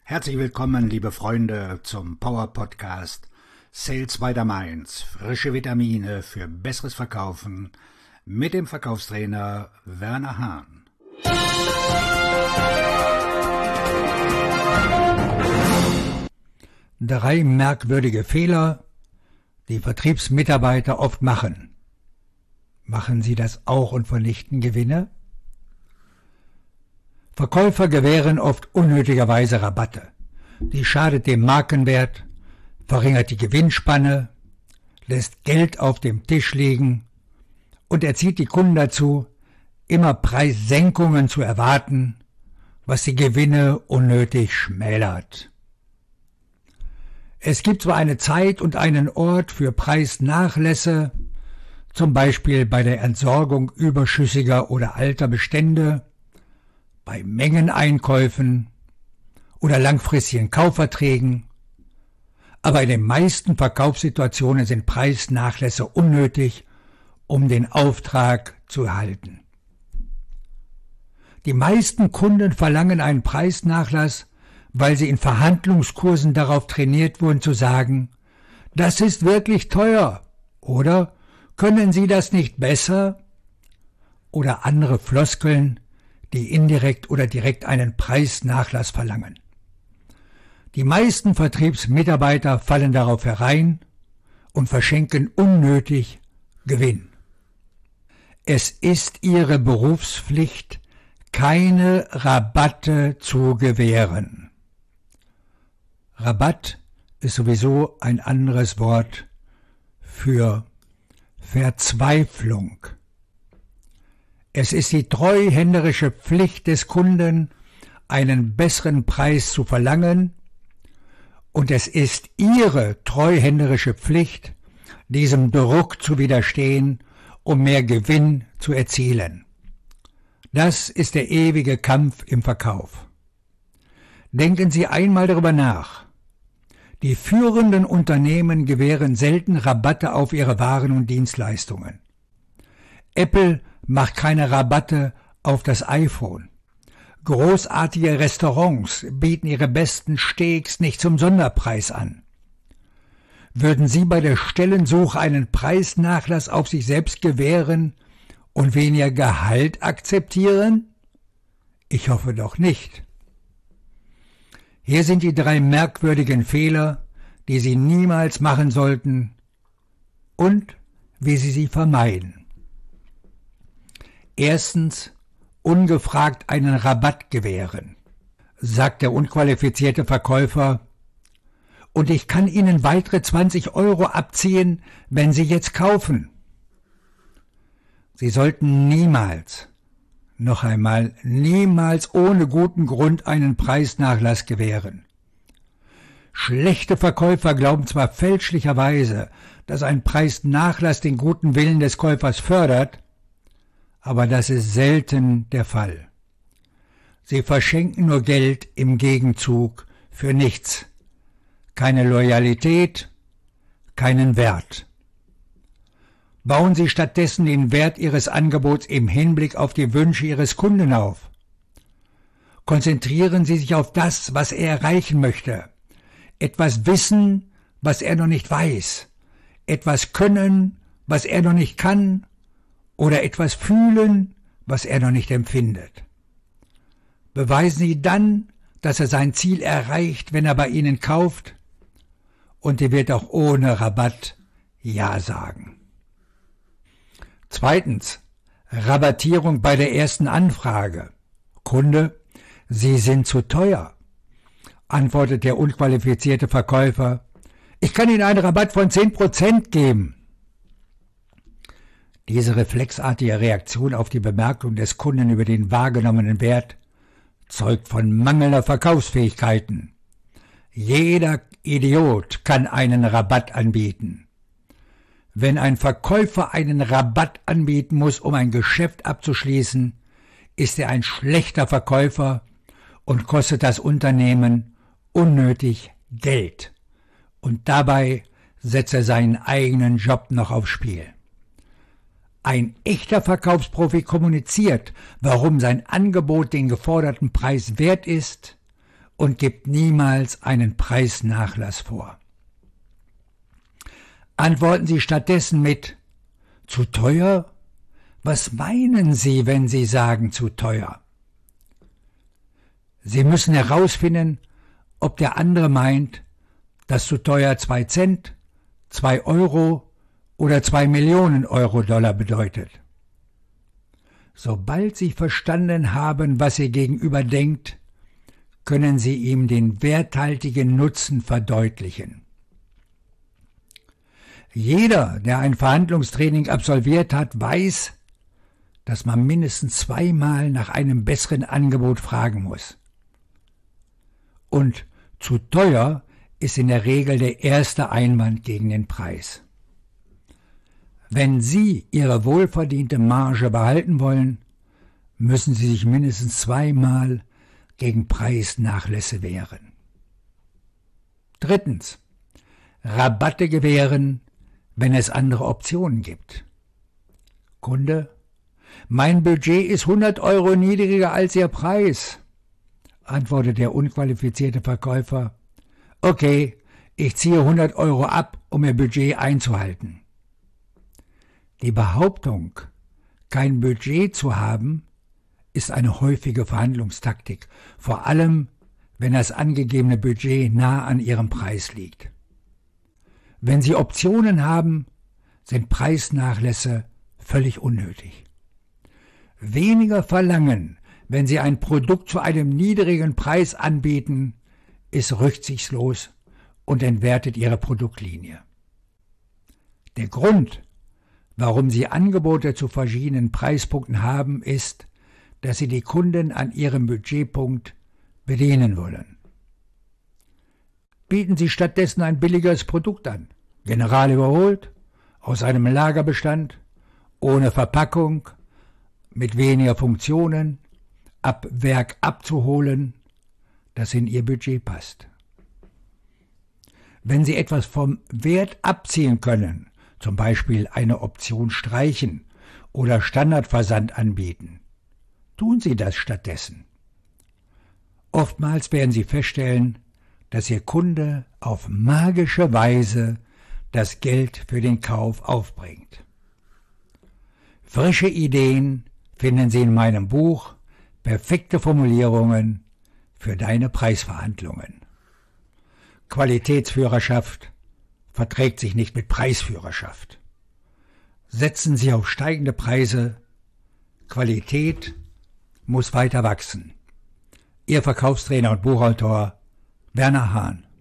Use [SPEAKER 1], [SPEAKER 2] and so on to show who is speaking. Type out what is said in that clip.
[SPEAKER 1] Herzlich willkommen, liebe Freunde, zum Power Podcast Sales by the Mainz. Frische Vitamine für besseres Verkaufen mit dem Verkaufstrainer Werner Hahn.
[SPEAKER 2] 3 merkwürdige Fehler, die Vertriebsmitarbeiter oft machen. Machen sie das auch und vernichten Gewinne? Verkäufer gewähren oft unnötigerweise Rabatte. Die schadet dem Markenwert, verringert die Gewinnspanne, lässt Geld auf dem Tisch liegen und erzieht die Kunden dazu, immer Preissenkungen zu erwarten, was die Gewinne unnötig schmälert. Es gibt zwar eine Zeit und einen Ort für Preisnachlässe, zum Beispiel bei der Entsorgung überschüssiger oder alter Bestände, bei Mengeneinkäufen oder langfristigen Kaufverträgen, aber in den meisten Verkaufssituationen sind Preisnachlässe unnötig, um den Auftrag zu erhalten. Die meisten Kunden verlangen einen Preisnachlass, weil sie in Verhandlungskursen darauf trainiert wurden zu sagen, das ist wirklich teuer oder können Sie das nicht besser? Oder andere Floskeln, die indirekt oder direkt einen Preisnachlass verlangen. Die meisten Vertriebsmitarbeiter fallen darauf herein und verschenken unnötig Gewinn. Es ist ihre Berufspflicht, keine Rabatte zu gewähren. Rabatt ist sowieso ein anderes Wort für Verzweiflung. Es ist die treuhänderische Pflicht des Kunden, einen besseren Preis zu verlangen, und es ist Ihre treuhänderische Pflicht, diesem Druck zu widerstehen, um mehr Gewinn zu erzielen. Das ist der ewige Kampf im Verkauf. Denken Sie einmal darüber nach. Die führenden Unternehmen gewähren selten Rabatte auf ihre Waren und Dienstleistungen. Apple macht keine Rabatte auf das iPhone. Großartige Restaurants bieten ihre besten Steaks nicht zum Sonderpreis an. Würden Sie bei der Stellensuche einen Preisnachlass auf sich selbst gewähren und weniger Gehalt akzeptieren? Ich hoffe doch nicht. Hier sind die 3 merkwürdigen Fehler, die Sie niemals machen sollten und wie Sie sie vermeiden. Erstens, ungefragt einen Rabatt gewähren, sagt der unqualifizierte Verkäufer, und ich kann Ihnen weitere 20 € abziehen, wenn Sie jetzt kaufen. Sie sollten niemals, noch einmal, niemals ohne guten Grund einen Preisnachlass gewähren. Schlechte Verkäufer glauben zwar fälschlicherweise, dass ein Preisnachlass den guten Willen des Käufers fördert, aber das ist selten der Fall. Sie verschenken nur Geld im Gegenzug für nichts. Keine Loyalität, keinen Wert. Bauen Sie stattdessen den Wert Ihres Angebots im Hinblick auf die Wünsche Ihres Kunden auf. Konzentrieren Sie sich auf das, was er erreichen möchte. Etwas wissen, was er noch nicht weiß. Etwas können, was er noch nicht kann. Oder etwas fühlen, was er noch nicht empfindet. Beweisen Sie dann, dass er sein Ziel erreicht, wenn er bei Ihnen kauft, und er wird auch ohne Rabatt Ja sagen. Zweitens, Rabattierung bei der ersten Anfrage. Kunde, Sie sind zu teuer, antwortet der unqualifizierte Verkäufer. Ich kann Ihnen einen Rabatt von 10% geben. Diese reflexartige Reaktion auf die Bemerkung des Kunden über den wahrgenommenen Wert zeugt von mangelnder Verkaufsfähigkeiten. Jeder Idiot kann einen Rabatt anbieten. Wenn ein Verkäufer einen Rabatt anbieten muss, um ein Geschäft abzuschließen, ist er ein schlechter Verkäufer und kostet das Unternehmen unnötig Geld. Und dabei setzt er seinen eigenen Job noch aufs Spiel. Ein echter Verkaufsprofi kommuniziert, warum sein Angebot den geforderten Preis wert ist und gibt niemals einen Preisnachlass vor. Antworten Sie stattdessen mit »zu teuer«? Was meinen Sie, wenn Sie sagen »zu teuer«? Sie müssen herausfinden, ob der andere meint, dass zu teuer 2 Cent, 2 Euro oder 2 Millionen Euro-Dollar bedeutet. Sobald Sie verstanden haben, was Ihr Gegenüber denkt, können Sie ihm den werthaltigen Nutzen verdeutlichen. Jeder, der ein Verhandlungstraining absolviert hat, weiß, dass man mindestens 2-mal nach einem besseren Angebot fragen muss. Und zu teuer ist in der Regel der erste Einwand gegen den Preis. Wenn Sie Ihre wohlverdiente Marge behalten wollen, müssen Sie sich mindestens 2-mal gegen Preisnachlässe wehren. 3. Rabatte gewähren, wenn es andere Optionen gibt. Kunde: Mein Budget ist 100 Euro niedriger als Ihr Preis. Antwortet der unqualifizierte Verkäufer: Okay, ich ziehe 100 Euro ab, um Ihr Budget einzuhalten. Die Behauptung, kein Budget zu haben, ist eine häufige Verhandlungstaktik, vor allem wenn das angegebene Budget nah an Ihrem Preis liegt. Wenn Sie Optionen haben, sind Preisnachlässe völlig unnötig. Weniger verlangen, wenn Sie ein Produkt zu einem niedrigen Preis anbieten, ist rücksichtslos und entwertet Ihre Produktlinie. Der Grund, warum Sie Angebote zu verschiedenen Preispunkten haben, ist, dass Sie die Kunden an ihrem Budgetpunkt bedienen wollen. Bieten Sie stattdessen ein billigeres Produkt an, General überholt, aus einem Lagerbestand, ohne Verpackung, mit weniger Funktionen, ab Werk abzuholen, das in Ihr Budget passt. Wenn Sie etwas vom Wert abziehen können, zum Beispiel eine Option streichen oder Standardversand anbieten, tun Sie das stattdessen. Oftmals werden Sie feststellen, dass Ihr Kunde auf magische Weise das Geld für den Kauf aufbringt. Frische Ideen finden Sie in meinem Buch »Perfekte Formulierungen für deine Preisverhandlungen«. Qualitätsführerschaft verträgt sich nicht mit Preisführerschaft. Setzen Sie auf steigende Preise. Qualität muss weiter wachsen. Ihr Verkaufstrainer und Buchautor Werner Hahn.